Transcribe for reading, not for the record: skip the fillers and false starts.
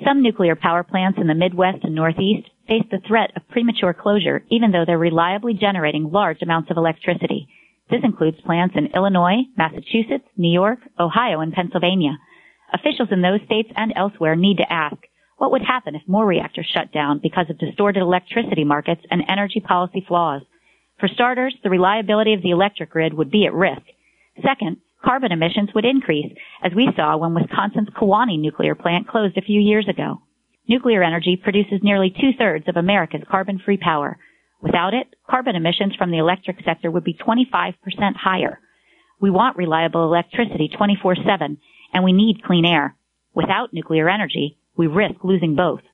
Some nuclear power plants in the Midwest and Northeast face the threat of premature closure, even though they're reliably generating large amounts of electricity. This includes plants in Illinois, Massachusetts, New York, Ohio, and Pennsylvania. Officials in those states and elsewhere need to ask, what would happen if more reactors shut down because of distorted electricity markets and energy policy flaws? For starters, the reliability of the electric grid would be at risk. Second, carbon emissions would increase, as we saw when Wisconsin's Kewaunee nuclear plant closed a few years ago. Nuclear energy produces nearly two-thirds of America's carbon-free power. Without it, carbon emissions from the electric sector would be 25% higher. We want reliable electricity 24/7, and we need clean air. Without nuclear energy, we risk losing both.